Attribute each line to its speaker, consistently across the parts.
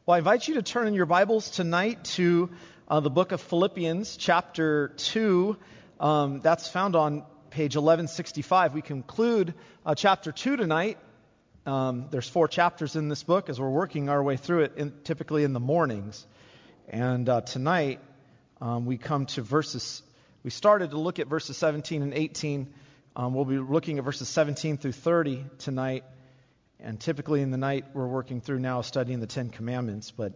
Speaker 1: Well, I invite you to turn in your Bibles tonight to the book of Philippians, chapter 2. That's found on page 1165. We conclude chapter 2 tonight. There's 4 chapters in this book as we're working our way through it, typically in the mornings. And tonight we come to verses. We started to look at verses 17 and 18. We'll be looking at verses 17 through 30 tonight. And typically in the night, we're working through now studying the Ten Commandments, but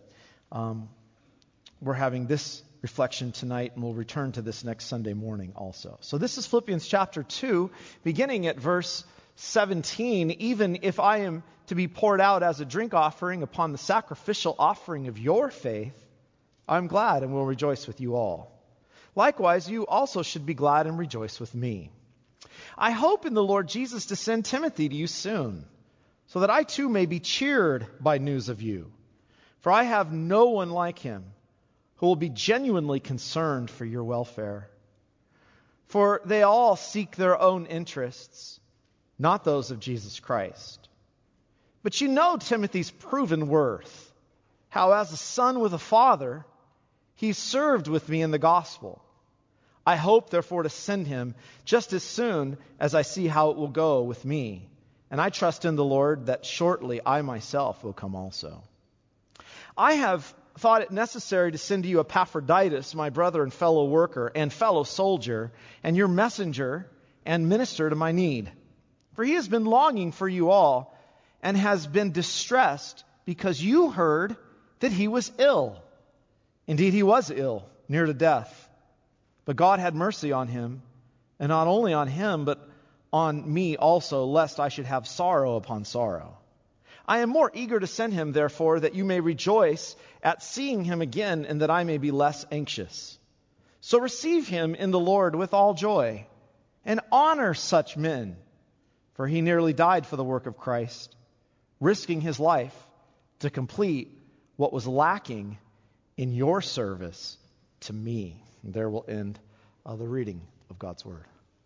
Speaker 1: we're having this reflection tonight, and we'll return to this next Sunday morning also. So this is Philippians chapter 2, beginning at verse 17. Even if I am to be poured out as a drink offering upon the sacrificial offering of your faith, I'm glad and will rejoice with you all. Likewise, you also should be glad and rejoice with me. I hope in the Lord Jesus to send Timothy to you soon, so that I too may be cheered by news of you. For I have no one like him who will be genuinely concerned for your welfare. For they all seek their own interests, not those of Jesus Christ. But you know Timothy's proven worth, how as a son with a father, he served with me in the gospel. I hope, therefore, to send him just as soon as I see how it will go with me. And I trust in the Lord that shortly I myself will come also. I have thought it necessary to send to you Epaphroditus, my brother and fellow worker and fellow soldier, and your messenger and minister to my need. For he has been longing for you all and has been distressed because you heard that he was ill. Indeed, he was ill, near to death. But God had mercy on him, and not only on him, but on me also, lest I should have sorrow upon sorrow. I am more eager to send him, therefore, that you may rejoice at seeing him again, and that I may be less anxious. So receive him in the Lord with all joy, and honor such men, for he nearly died for the work of Christ, risking his life to complete what was lacking in your service to me. And there will end the reading of God's Word.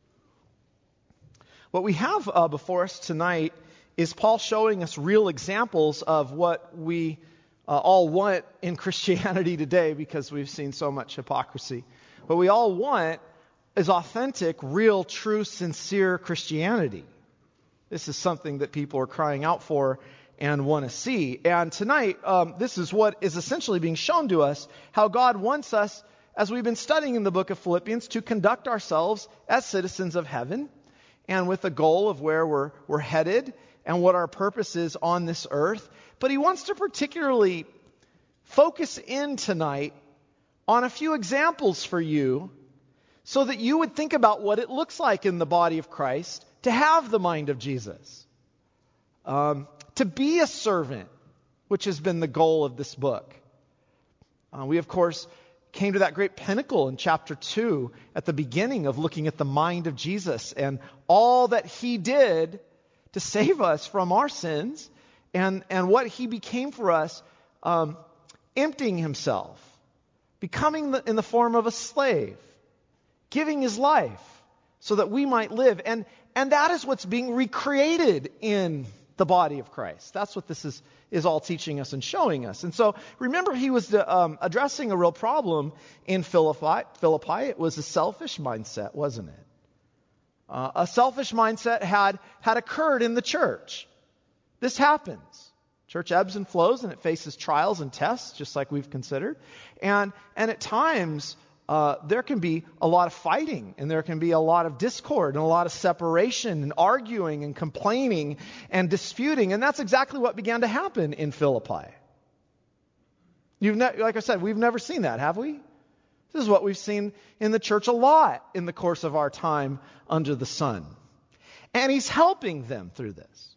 Speaker 1: What we have before us tonight is Paul showing us real examples of what we all want in Christianity today, because we've seen so much hypocrisy. What we all want is authentic, real, true, sincere Christianity. This is something that people are crying out for and want to see. And tonight, this is what is essentially being shown to us, how God wants us, as we've been studying in the book of Philippians, to conduct ourselves as citizens of heaven, and with a goal of where we're headed and what our purpose is on this earth. But he wants to particularly focus in tonight on a few examples for you so that you would think about what it looks like in the body of Christ to have the mind of Jesus. To be a servant, which has been the goal of this book. We, of course, came to that great pinnacle in chapter 2 at the beginning of looking at the mind of Jesus and all that he did to save us from our sins and what he became for us, emptying himself, becoming in the form of a slave, giving his life so that we might live. And that is what's being recreated in the body of Christ. That's what this is all teaching us and showing us. And so remember, he was addressing a real problem in Philippi. It was a selfish mindset, wasn't it? A selfish mindset had occurred in the church. This happens. Church ebbs and flows, and it faces trials and tests, just like we've considered. And at times, there can be a lot of fighting, and there can be a lot of discord, and a lot of separation, and arguing, and complaining, and disputing. And that's exactly what began to happen in Philippi. Like I said, we've never seen that, have we? This is what we've seen in the church a lot in the course of our time under the sun. And he's helping them through this.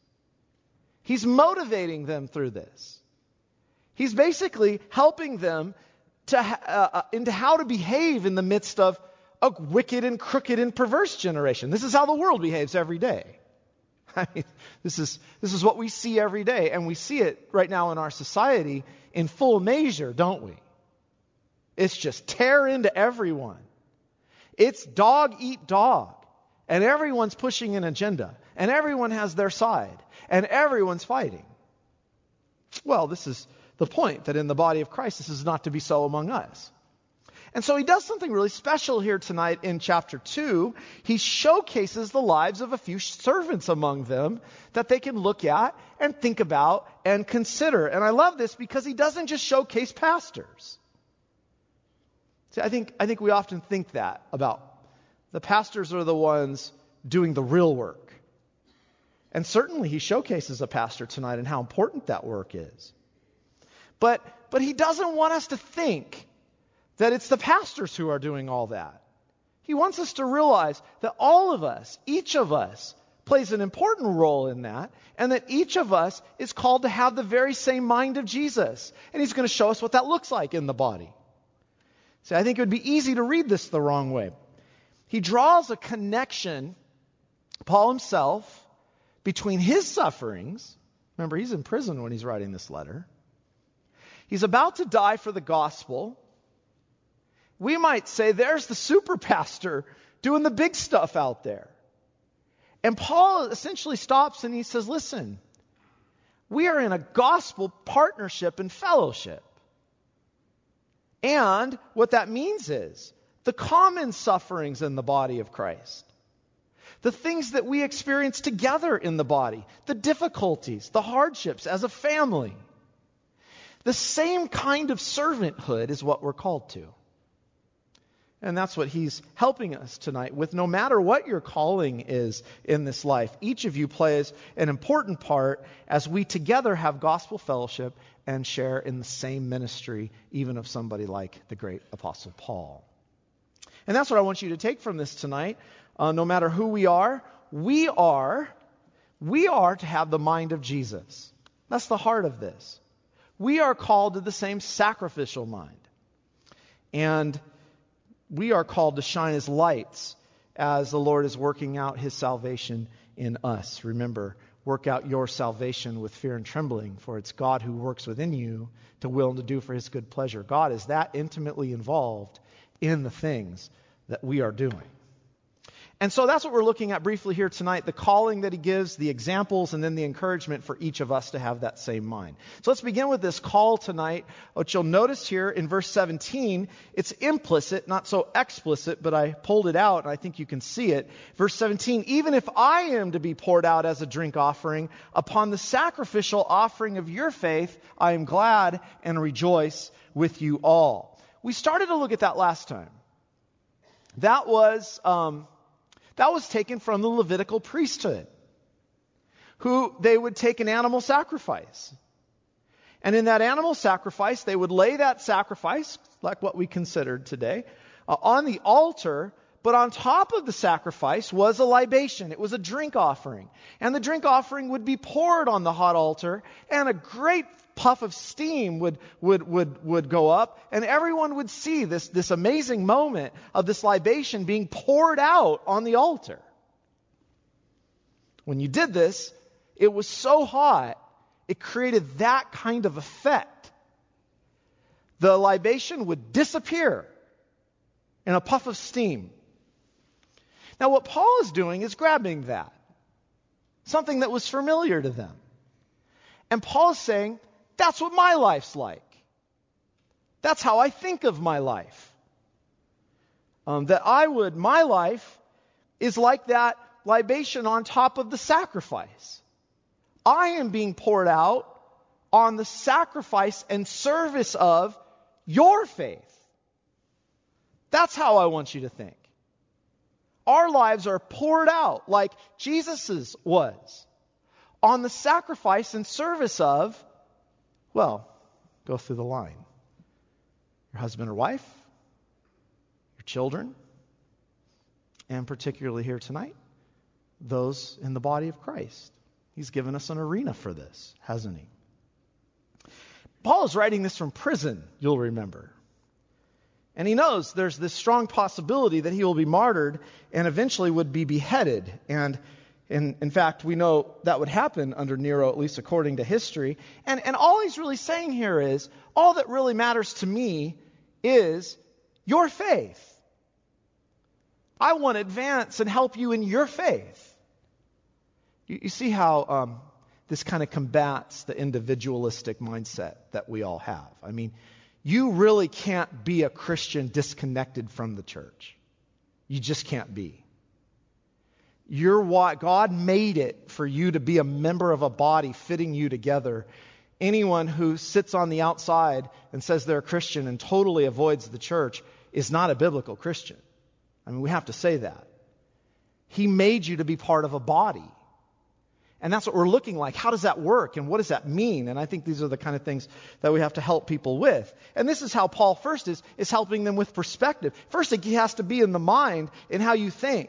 Speaker 1: He's motivating them through this. He's basically helping them into how to behave in the midst of a wicked and crooked and perverse generation. This is how the world behaves every day. I mean, this is what we see every day, and we see it right now in our society in full measure, don't we? It's just tear into everyone. It's dog eat dog, and everyone's pushing an agenda, and everyone has their side, and everyone's fighting. Well, this is the point, that in the body of Christ, this is not to be so among us. And so he does something really special here tonight in chapter 2. He showcases the lives of a few servants among them that they can look at and think about and consider. And I love this because he doesn't just showcase pastors. See, I think we often think that about the pastors are the ones doing the real work. And certainly he showcases a pastor tonight and how important that work is. But he doesn't want us to think that it's the pastors who are doing all that. He wants us to realize that all of us, each of us, plays an important role in that, and that each of us is called to have the very same mind of Jesus. And he's going to show us what that looks like in the body. See, I think it would be easy to read this the wrong way. He draws a connection, Paul himself, between his sufferings. Remember, he's in prison when he's writing this letter. He's about to die for the gospel. We might say there's the super pastor doing the big stuff out there. And Paul essentially stops and he says, listen, we are in a gospel partnership and fellowship. And what that means is the common sufferings in the body of Christ, the things that we experience together in the body, the difficulties, the hardships as a family, the same kind of servanthood is what we're called to. And that's what he's helping us tonight with. No matter what your calling is in this life, each of you plays an important part as we together have gospel fellowship and share in the same ministry, even of somebody like the great Apostle Paul. And that's what I want you to take from this tonight. No matter who we are to have the mind of Jesus. That's the heart of this. We are called to the same sacrificial mind. And we are called to shine as lights as the Lord is working out his salvation in us. Remember, work out your salvation with fear and trembling, for it's God who works within you to will and to do for his good pleasure. God is that intimately involved in the things that we are doing. And so that's what we're looking at briefly here tonight, the calling that he gives, the examples, and then the encouragement for each of us to have that same mind. So let's begin with this call tonight. What you'll notice here in verse 17, it's implicit, not so explicit, but I pulled it out and I think you can see it. Verse 17, even if I am to be poured out as a drink offering upon the sacrificial offering of your faith, I am glad and rejoice with you all. We started to look at that last time. That was taken from the Levitical priesthood, who they would take an animal sacrifice. And in that animal sacrifice, they would lay that sacrifice, like what we considered today, on the altar, but on top of the sacrifice was a libation. It was a drink offering. And the drink offering would be poured on the hot altar, and a great puff of steam would go up, and everyone would see this amazing moment of this libation being poured out on the altar. When you did this, it was so hot, it created that kind of effect. The libation would disappear in a puff of steam. Now what Paul is doing is grabbing that, something that was familiar to them. And Paul is saying, that's what my life's like. That's how I think of my life. My life is like that libation on top of the sacrifice. I am being poured out on the sacrifice and service of your faith. That's how I want you to think. Our lives are poured out like Jesus's was on the sacrifice and service of, well, go through the line. Your husband or wife, your children, and particularly here tonight, those in the body of Christ. He's given us an arena for this, hasn't he? Paul is writing this from prison, you'll remember. And he knows there's this strong possibility that he will be martyred and eventually would be beheaded. And in fact, we know that would happen under Nero, at least according to history. And all he's really saying here is, all that really matters to me is your faith. I want to advance and help you in your faith. You see how this kind of combats the individualistic mindset that we all have. I mean, you really can't be a Christian disconnected from the church. You just can't be. God made it for you to be a member of a body fitting you together. Anyone who sits on the outside and says they're a Christian and totally avoids the church is not a biblical Christian. I mean, we have to say that. He made you to be part of a body. And that's what we're looking like. How does that work? And what does that mean? And I think these are the kind of things that we have to help people with. And this is how Paul first is helping them with perspective. First, it has to be in the mind, in how you think.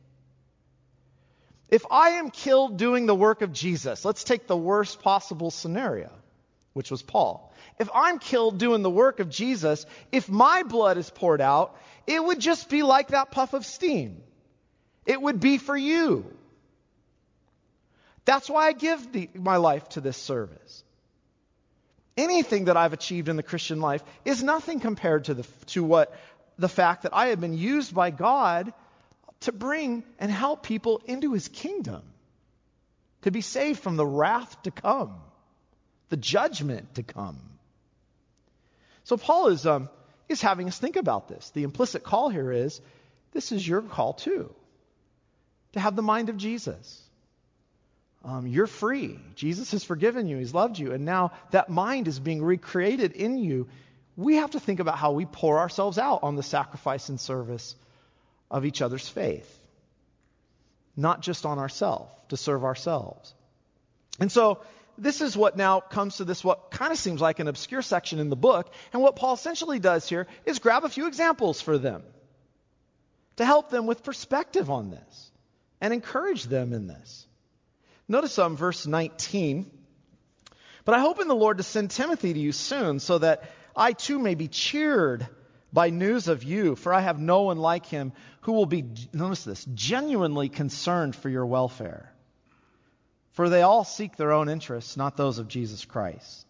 Speaker 1: If I am killed doing the work of Jesus, let's take the worst possible scenario, which was Paul. If I'm killed doing the work of Jesus, if my blood is poured out, it would just be like that puff of steam. It would be for you. That's why I give my life to this service. Anything that I've achieved in the Christian life is nothing compared to the fact that I have been used by God to bring and help people into His kingdom, to be saved from the wrath to come, the judgment to come. So Paul is having us think about this. The implicit call here is, this is your call too, to have the mind of Jesus. You're free. Jesus has forgiven you. He's loved you. And now that mind is being recreated in you. We have to think about how we pour ourselves out on the sacrifice and service of each other's faith. Not just on ourselves, to serve ourselves. And so this is what now comes to this, what kind of seems like an obscure section in the book. And what Paul essentially does here is grab a few examples for them to help them with perspective on this and encourage them in this. Notice verse 19. But I hope in the Lord to send Timothy to you soon, so that I too may be cheered by news of you, for I have no one like him who will be, notice this, genuinely concerned for your welfare. For they all seek their own interests, not those of Jesus Christ.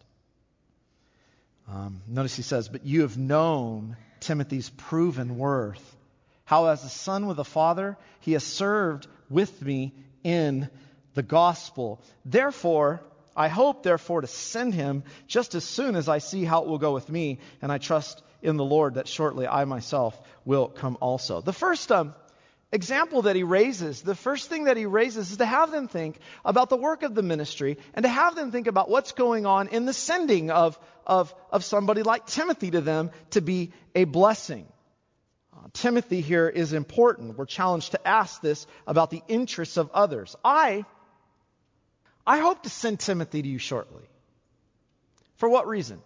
Speaker 1: Notice he says, but you have known Timothy's proven worth, how as a son with a father, he has served with me in the gospel. Therefore, I hope, to send him just as soon as I see how it will go with me, and I trust in the Lord that shortly I myself will come also. The first example that he raises, the first thing that he raises is to have them think about the work of the ministry and to have them think about what's going on in the sending of somebody like Timothy to them to be a blessing. Timothy here is important. We're challenged to ask this about the interests of others. I hope to send Timothy to you shortly. For what reason?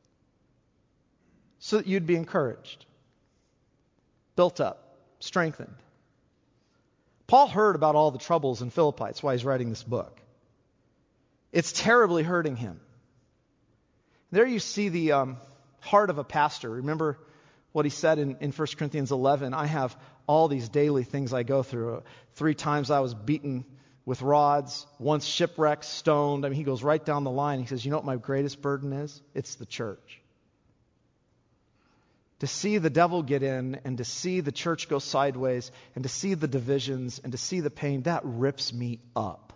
Speaker 1: So that you'd be encouraged, built up, strengthened. Paul heard about all the troubles in Philippi. That's why he's writing this book. It's terribly hurting him. There you see the heart of a pastor. Remember what he said in 1 Corinthians 11, I have all these daily things I go through. 3 times I was beaten with rods, once shipwrecked, stoned. I mean, he goes right down the line. He says, you know what my greatest burden is? It's the church. To see the devil get in and to see the church go sideways and to see the divisions and to see the pain, that rips me up.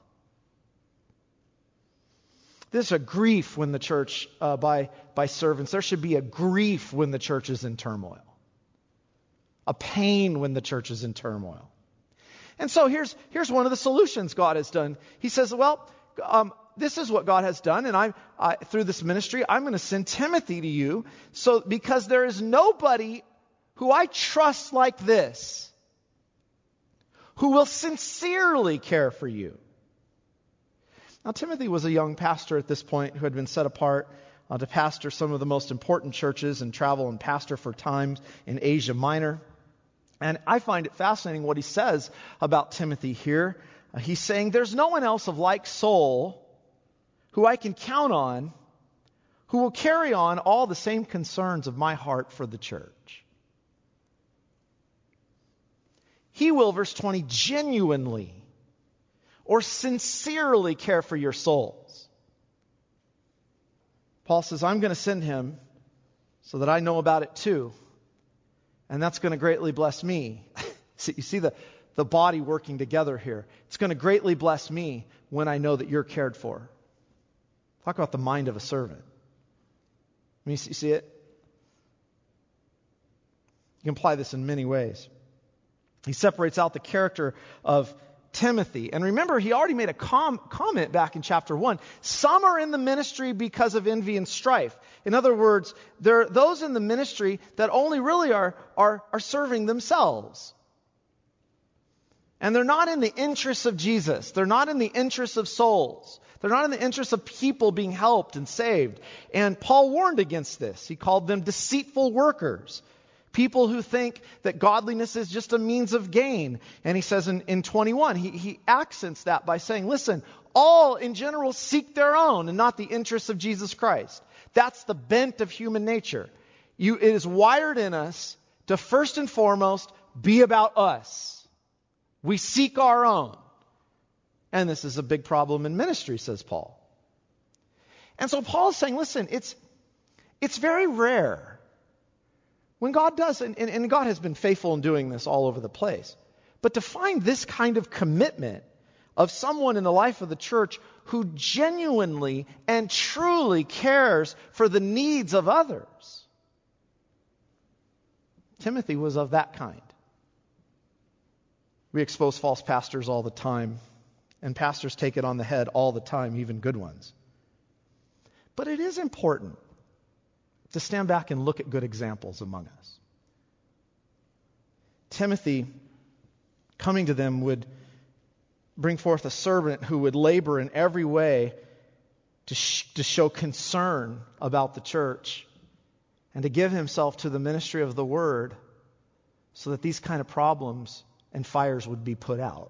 Speaker 1: There's a grief when the church, by servants. There should be a grief when the church is in turmoil. A pain when the church is in turmoil. And so here's one of the solutions God has done. He says, well, this is what God has done, and I through this ministry, I'm going to send Timothy to you, because there is nobody who I trust like this, who will sincerely care for you. Now, Timothy was a young pastor at this point who had been set apart to pastor some of the most important churches and travel and pastor for times in Asia Minor. And I find it fascinating what he says about Timothy here. He's saying, there's no one else of like soul who I can count on who will carry on all the same concerns of my heart for the church. He will, verse 20, genuinely or sincerely care for your souls. Paul says, I'm going to send him so that I know about it too. And that's going to greatly bless me. You see the the body working together here. It's going to greatly bless me when I know that you're cared for. Talk about the mind of a servant. You see it? You can apply this in many ways. He separates out the character of Timothy. And remember, he already made a comment back in chapter 1. Some are in the ministry because of envy and strife. In other words, there are those in the ministry that only really are serving themselves. And they're not in the interests of Jesus. They're not in the interests of souls. They're not in the interests of people being helped and saved. And Paul warned against this. He called them deceitful workers. People who think that godliness is just a means of gain. And he says in 21, he accents that by saying, listen, all in general seek their own and not the interests of Jesus Christ. That's the bent of human nature. It is wired in us to first and foremost be about us. We seek our own. And this is a big problem in ministry, says Paul. And so Paul is saying, listen, it's very rare when God does, and God has been faithful in doing this all over the place, but to find this kind of commitment of someone in the life of the church who genuinely and truly cares for the needs of others. Timothy was of that kind. We expose false pastors all the time, and pastors take it on the head all the time, even good ones. But it is important to stand back and look at good examples among us. Timothy, coming to them, would bring forth a servant who would labor in every way to show concern about the church and to give himself to the ministry of the word so that these kind of problems and fires would be put out.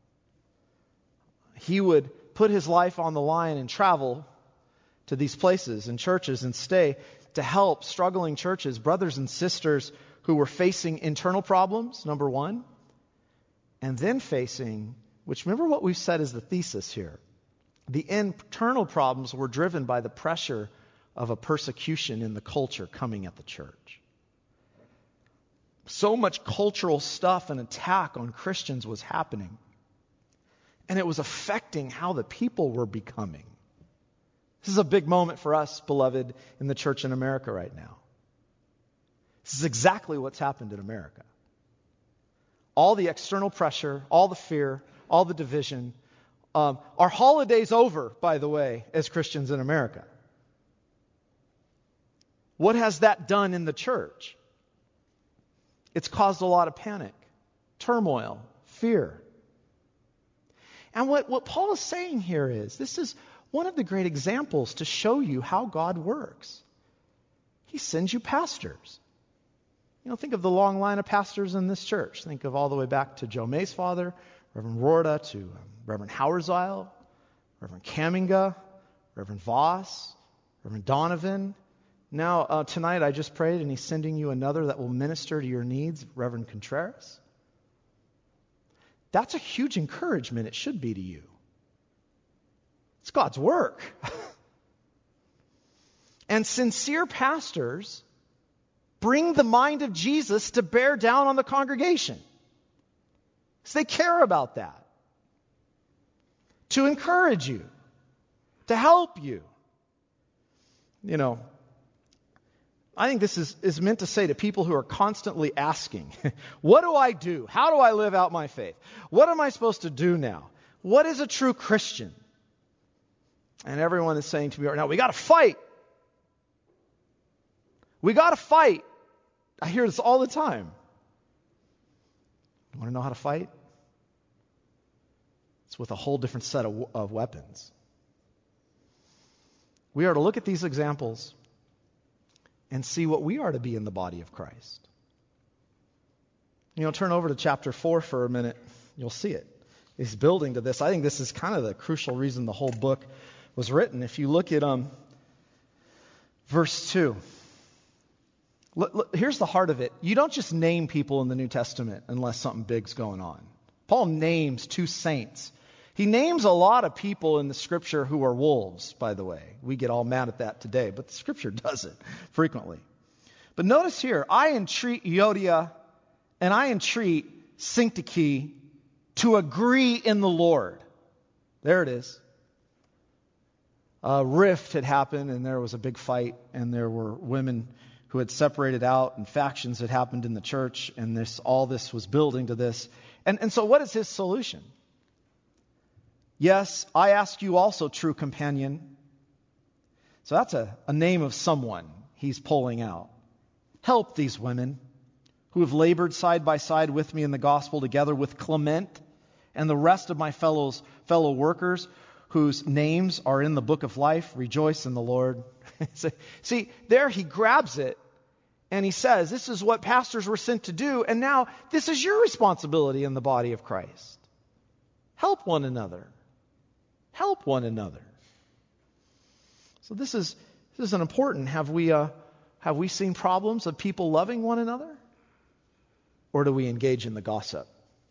Speaker 1: He would put his life on the line and travel to these places and churches and stay to help struggling churches, brothers and sisters who were facing internal problems, number one, and then facing, which remember what we've said is the thesis here, the internal problems were driven by the pressure of a persecution in the culture coming at the church. So much cultural stuff and attack on Christians was happening, and it was affecting how the people were becoming. This is a big moment for us, beloved, in the church in America right now. This is exactly what's happened in America. All the external pressure, all the fear, all the division. Our holiday's over, by the way, as Christians in America. What has that done in the church? It's caused a lot of panic, turmoil, fear. And what Paul is saying here is, this is one of the great examples to show you how God works. He sends you pastors. Think of the long line of pastors in this church. Think of all the way back to Joe May's father, Reverend Rorda, to Reverend Hauerzile, Reverend Kaminga, Reverend Voss, Reverend Donovan. Now, tonight I just prayed and he's sending you another that will minister to your needs, Reverend Contreras. That's a huge encouragement. It should be to you. It's God's work. And sincere pastors bring the mind of Jesus to bear down on the congregation. Because they care about that. To encourage you. To help you. I think this is meant to say to people who are constantly asking, what do I do? How do I live out my faith? What am I supposed to do now? What is a true Christian? And everyone is saying to me right now, we got to fight. We got to fight. I hear this all the time. You want to know how to fight? It's with a whole different set of weapons. We are to look at these examples and see what we are to be in the body of Christ. Turn over to chapter 4 for a minute. You'll see it. It's building to this. I think this is kind of the crucial reason the whole book was written. If you look at verse 2. Look, here's the heart of it. You don't just name people in the New Testament unless something big's going on. Paul names 2 saints. He names a lot of people in the Scripture who are wolves, by the way. We get all mad at that today, but the Scripture does it frequently. But notice here, I entreat Euodia and I entreat Syntyche to agree in the Lord. There it is. A rift had happened, and there was a big fight, and there were women who had separated out, and factions had happened in the church, and all this was building to this. And so what is his solution? Yes, I ask you also, true companion. So that's a name of someone he's pulling out. Help these women who have labored side by side with me in the gospel, together with Clement and the rest of my fellow workers whose names are in the book of life. Rejoice in the Lord. See, there he grabs it and he says, this is what pastors were sent to do, and now this is your responsibility in the body of Christ. Help one another. Help one another. So this is an important. Have we seen problems of people loving one another? Or do we engage in the gossip?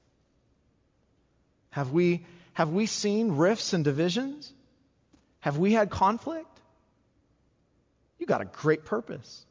Speaker 1: Have we seen rifts and divisions? Have we had conflict? You got a great purpose.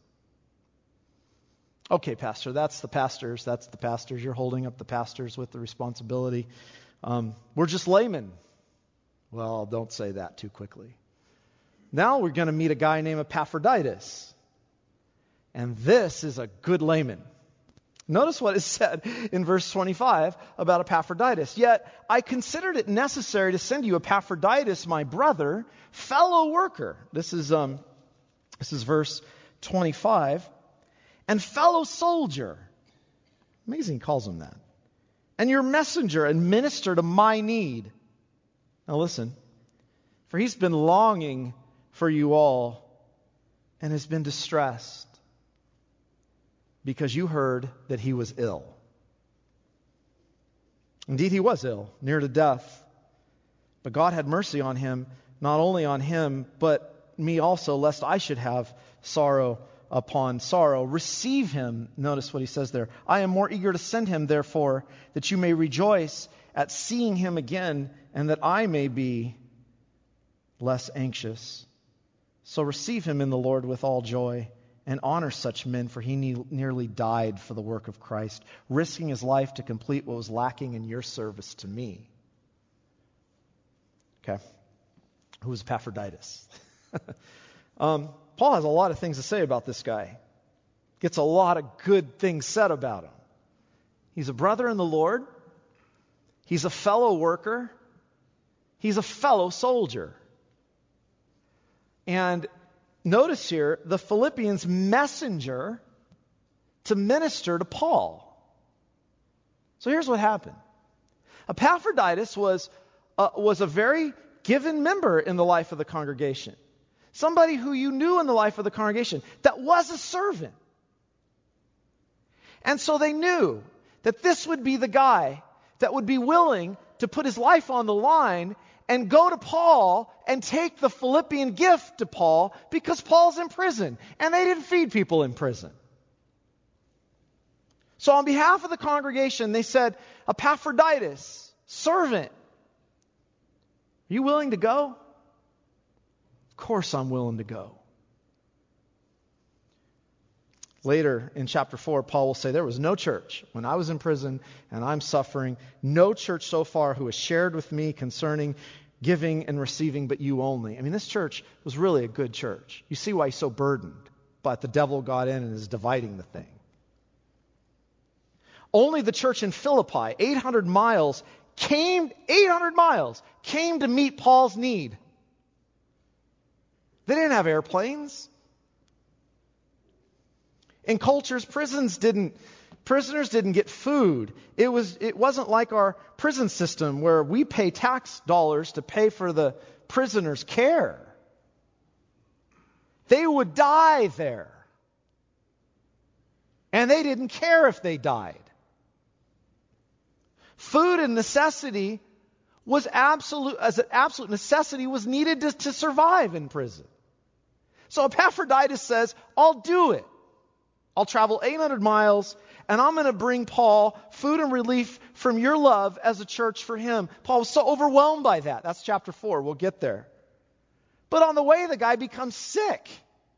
Speaker 1: Okay, Pastor, that's the pastors. You're holding up the pastors with the responsibility. We're just laymen. Well, don't say that too quickly. Now we're going to meet a guy named Epaphroditus. And this is a good layman. Notice what is said in verse 25 about Epaphroditus. Yet I considered it necessary to send you Epaphroditus, my brother, fellow worker. This is verse 25. And fellow soldier. Amazing he calls him that. And your messenger and minister to my need. Now listen. For he's been longing for you all and has been distressed because you heard that he was ill. Indeed, he was ill, near to death. But God had mercy on him, not only on him, but me also, lest I should have sorrow upon sorrow. Receive him. Notice what he says there. I am more eager to send him, therefore, that you may rejoice at seeing him again, and that I may be less anxious. So receive him in the Lord with all joy, and honor such men, for he nearly died for the work of Christ, risking his life to complete what was lacking in your service to me. Okay. Who was Epaphroditus? Paul has a lot of things to say about this guy. Gets a lot of good things said about him. He's a brother in the Lord. He's a fellow worker. He's a fellow soldier. And notice here, the Philippians messenger to minister to Paul. So here's what happened. Epaphroditus was a very given member in the life of the congregation. Somebody who you knew in the life of the congregation that was a servant. And so they knew that this would be the guy that would be willing to put his life on the line and go to Paul and take the Philippian gift to Paul because Paul's in prison. And they didn't feed people in prison. So on behalf of the congregation, they said, Epaphroditus, servant, are you willing to go? Of course I'm willing to go. Later in chapter 4, Paul will say, there was no church when I was in prison and I'm suffering, no church so far who has shared with me concerning giving and receiving, but you only. I mean, this church was really a good church. You see why he's so burdened, but the devil got in and is dividing the thing. Only the church in Philippi, 800 miles, came to meet Paul's need. They didn't have airplanes. In cultures, prisoners didn't get food. It wasn't like our prison system where we pay tax dollars to pay for the prisoners' care. They would die there. And they didn't care if they died. Food and necessity was absolute necessity was needed to survive in prison. So Epaphroditus says, I'll do it. I'll travel 800 miles, and I'm going to bring Paul food and relief from your love as a church for him. Paul was so overwhelmed by that. That's chapter 4. We'll get there. But on the way, the guy becomes sick.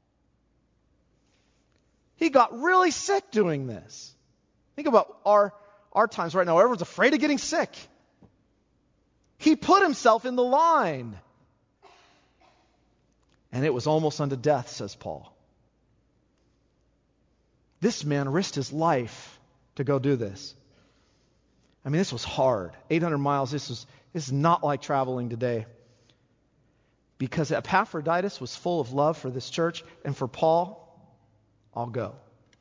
Speaker 1: He got really sick doing this. Think about our times right now. Everyone's afraid of getting sick. He put himself in the line. And it was almost unto death, says Paul. This man risked his life to go do this. I mean, this was hard. 800 miles, this is not like traveling today. Because Epaphroditus was full of love for this church, and for Paul, I'll go.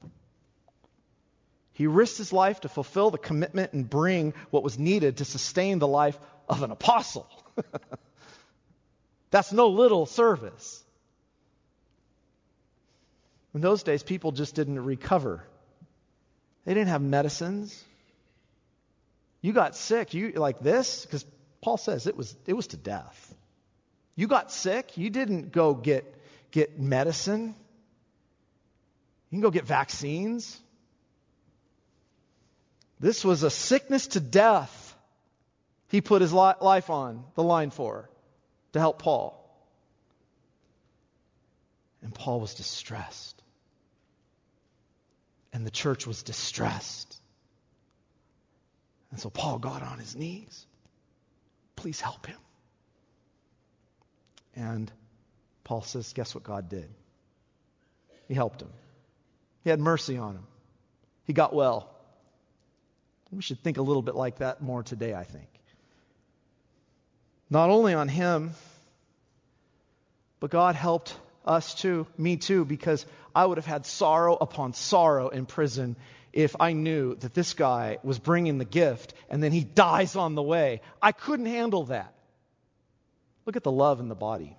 Speaker 1: He risked his life to fulfill the commitment and bring what was needed to sustain the life of an apostle. That's no little service. In those days, people just didn't recover. They didn't have medicines. You got sick, you like this, because Paul says it was to death. You got sick, you didn't go get medicine. You can go get vaccines. This was a sickness to death he put his life on the line for to help Paul. And Paul was distressed. And the church was distressed. And so Paul got on his knees. Please help him. And Paul says, guess what God did? He helped him. He had mercy on him. He got well. We should think a little bit like that more today, I think. Not only on him, but God helped us too, me too, because I would have had sorrow upon sorrow in prison if I knew that this guy was bringing the gift and then he dies on the way. I couldn't handle that. Look at the love in the body.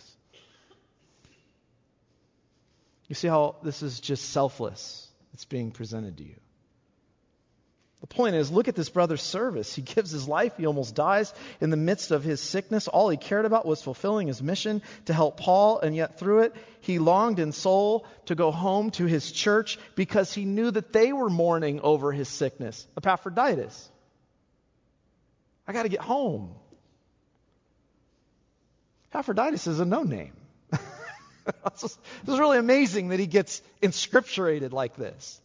Speaker 1: You see how this is just selfless? It's being presented to you. The point is, look at this brother's service. He gives his life. He almost dies in the midst of his sickness. All he cared about was fulfilling his mission to help Paul, and yet through it, he longed in soul to go home to his church because he knew that they were mourning over his sickness. Epaphroditus. I got to get home. Epaphroditus is a no-name. This is really amazing that he gets inscripturated like this.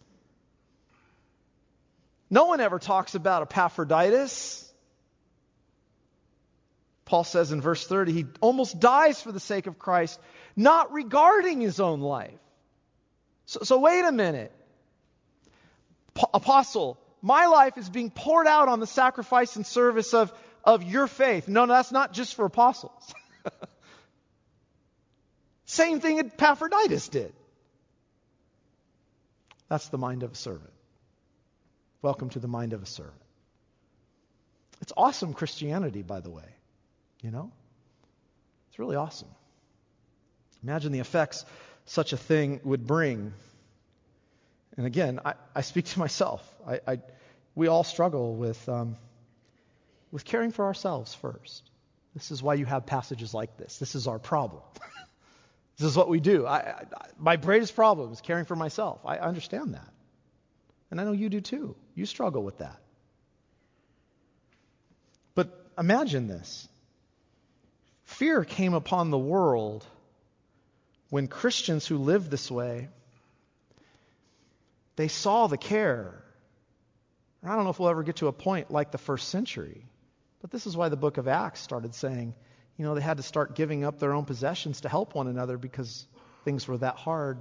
Speaker 1: No one ever talks about Epaphroditus. Paul says in verse 30, he almost dies for the sake of Christ, not regarding his own life. So wait a minute. Apostle, my life is being poured out on the sacrifice and service of your faith. No, that's not just for apostles. Same thing Epaphroditus did. That's the mind of a servant. Welcome to the mind of a servant. It's awesome Christianity, by the way. You know? It's really awesome. Imagine the effects such a thing would bring. And again, I speak to myself. We all struggle with caring for ourselves first. This is why you have passages like this. This is our problem. This is what we do. My greatest problem is caring for myself. I understand that. And I know you do too. You struggle with that. But imagine this. Fear came upon the world when Christians who lived this way, they saw the care. I don't know if we'll ever get to a point like the first century, but this is why the book of Acts started saying, they had to start giving up their own possessions to help one another because things were that hard.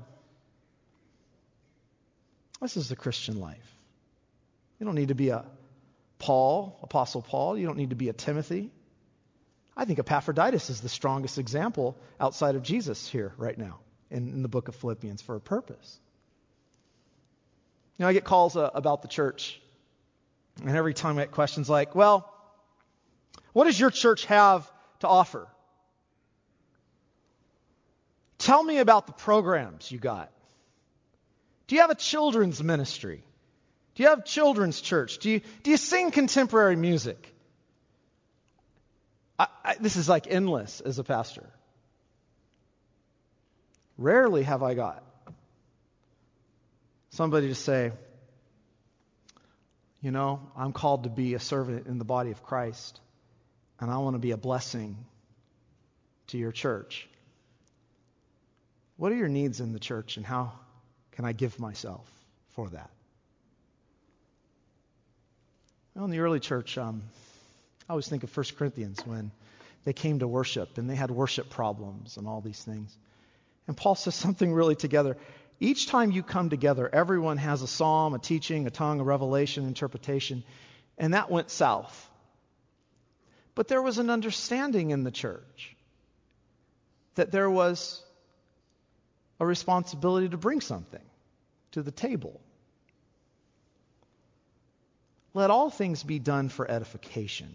Speaker 1: This is the Christian life. You don't need to be a Apostle Paul. You don't need to be a Timothy. I think Epaphroditus is the strongest example outside of Jesus here right now in the book of Philippians for a purpose. I get calls about the church, and every time I get questions like, well, what does your church have to offer? Tell me about the programs you got. Do you have a children's ministry? Do you have children's church? Do you sing contemporary music? This is like endless as a pastor. Rarely have I got somebody to say, I'm called to be a servant in the body of Christ, and I want to be a blessing to your church. What are your needs in the church, and how can I give myself for that? Well, in the early church, I always think of 1 Corinthians when they came to worship and they had worship problems and all these things. And Paul says something really together. Each time you come together, everyone has a psalm, a teaching, a tongue, a revelation, interpretation. And that went south. But there was an understanding in the church that there was a responsibility to bring something to the table. Let all things be done for edification.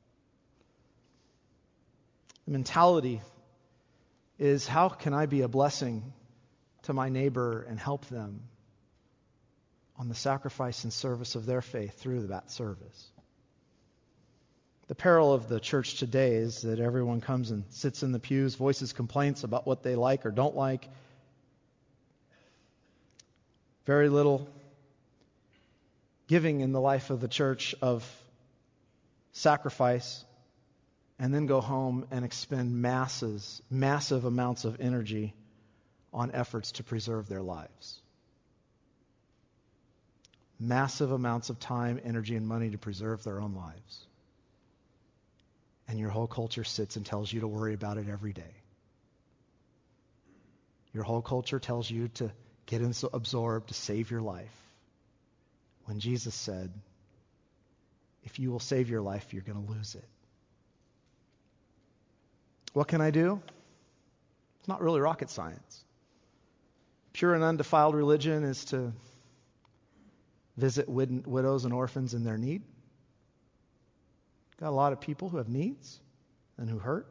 Speaker 1: The mentality is, how can I be a blessing to my neighbor and help them on the sacrifice and service of their faith through that service? The peril of the church today is that everyone comes and sits in the pews, voices complaints about what they like or don't like. Very little giving in the life of the church of sacrifice, and then go home and expend massive amounts of energy on efforts to preserve their lives. Massive amounts of time, energy, and money to preserve their own lives. And your whole culture sits and tells you to worry about it every day. Your whole culture tells you to get absorbed to save your life. When Jesus said, if you will save your life, you're going to lose it. What can I do? It's not really rocket science. Pure and undefiled religion is to visit widows and orphans in their need. Got a lot of people who have needs and who hurt.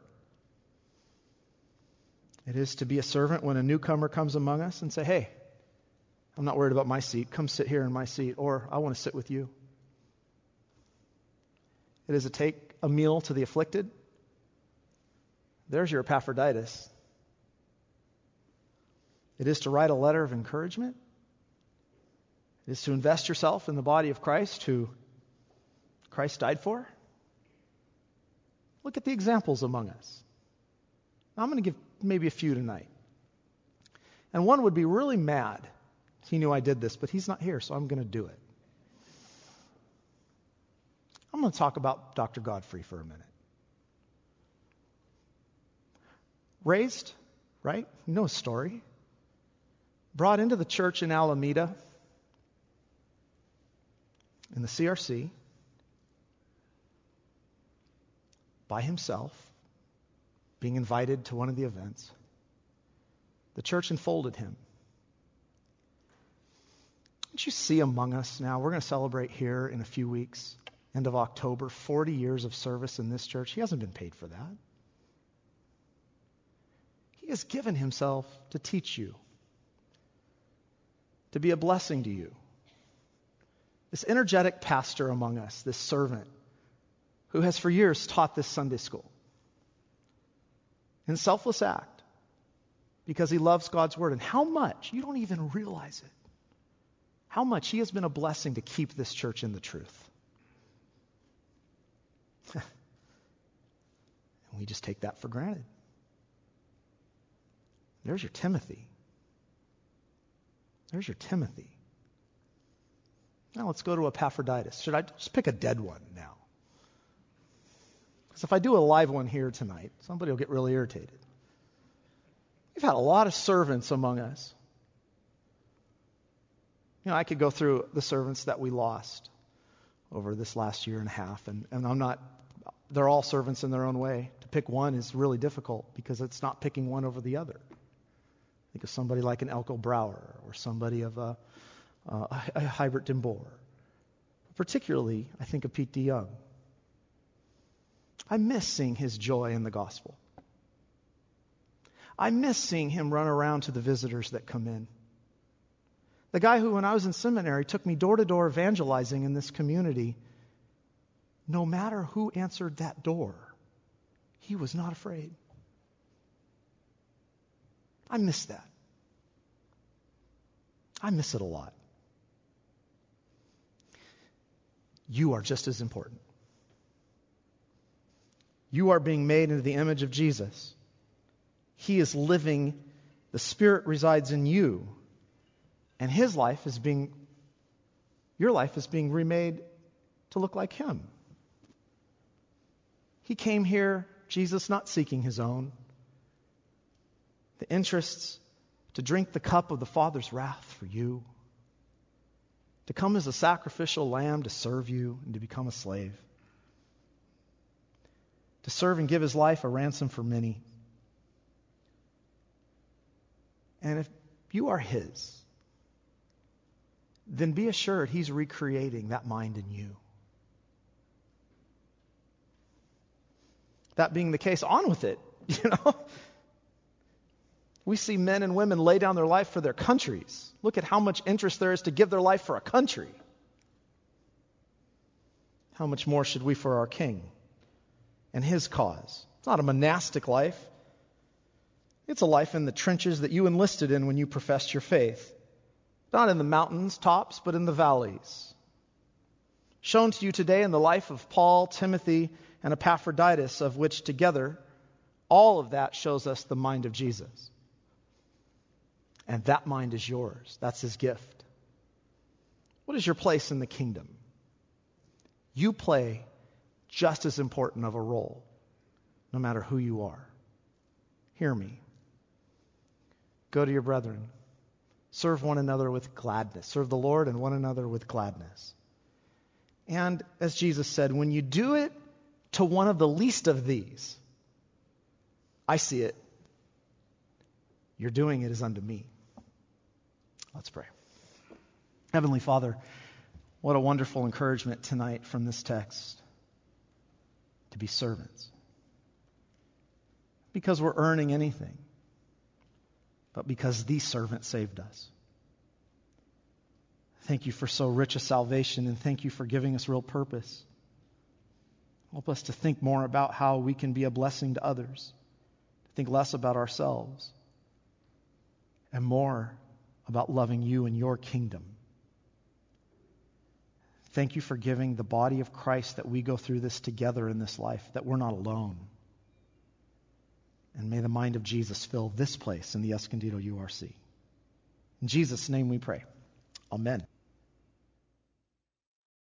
Speaker 1: It is to be a servant when a newcomer comes among us and say, hey, I'm not worried about my seat. Come sit here in my seat, or I want to sit with you. It is to take a meal to the afflicted. There's your Epaphroditus. It is to write a letter of encouragement. It is to invest yourself in the body of Christ, who Christ died for. Look at the examples among us. Now, I'm going to give maybe a few tonight. And one would be really mad. He knew I did this, but he's not here, so I'm going to do it. I'm going to talk about Dr. Godfrey for a minute. Raised, right? You know his story. Brought into the church in Alameda, in the CRC, by himself, being invited to one of the events. The church enfolded him. Don't you see among us now, we're going to celebrate here in a few weeks, end of October, 40 years of service in this church. He hasn't been paid for that. He has given himself to teach you, to be a blessing to you. This energetic pastor among us, this servant, who has for years taught this Sunday school in selfless act because he loves God's word. And how much, you don't even realize it, how much he has been a blessing to keep this church in the truth. And we just take that for granted. There's your Timothy. There's your Timothy. Now let's go to Epaphroditus. Should I just pick a dead one now? Because if I do a live one here tonight, somebody will get really irritated. We've had a lot of servants among us. You know, I could go through the servants that we lost over this last year and a half, and they're all servants in their own way. To pick one is really difficult because it's not picking one over the other. Think of somebody like an Elko Brower or somebody of a Hybert Dimbor. Particularly, I think of Pete DeYoung. I miss seeing his joy in the gospel. I miss seeing him run around to the visitors that come in. The guy who, when I was in seminary, took me door to door evangelizing in this community. No matter who answered that door, he was not afraid. I miss that. I miss it a lot. You are just as important. You are being made into the image of Jesus. He is living, the Spirit resides in you, and your life is being remade to look like Him. He came here, Jesus, not seeking his own. The interests to drink the cup of the Father's wrath for you. To come as a sacrificial lamb to serve you and to become a slave. To serve and give his life a ransom for many. And if you are his, then be assured he's recreating that mind in you. That being the case, on with it, We see men and women lay down their life for their countries. Look at how much interest there is to give their life for a country. How much more should we for our King and his cause? It's not a monastic life. It's a life in the trenches that you enlisted in when you professed your faith. Not in the mountains tops, but in the valleys. Shown to you today in the life of Paul, Timothy, and Epaphroditus, of which together, all of that shows us the mind of Jesus. And that mind is yours. That's his gift. What is your place in the kingdom? You play just as important of a role, no matter who you are. Hear me. Go to your brethren. Serve one another with gladness. Serve the Lord and one another with gladness. And as Jesus said, when you do it to one of the least of these, I see it. You're doing it as unto me. Let's pray. Heavenly Father, what a wonderful encouragement tonight from this text to be servants. Because we're earning anything, but because the servant saved us. Thank you for so rich a salvation, and thank you for giving us real purpose. Help us to think more about how we can be a blessing to others, to think less about ourselves, and more about loving you and your kingdom. Thank you for giving the body of Christ that we go through this together in this life, that we're not alone. And may the mind of Jesus fill this place in the Escondido URC. In Jesus' name we pray. Amen.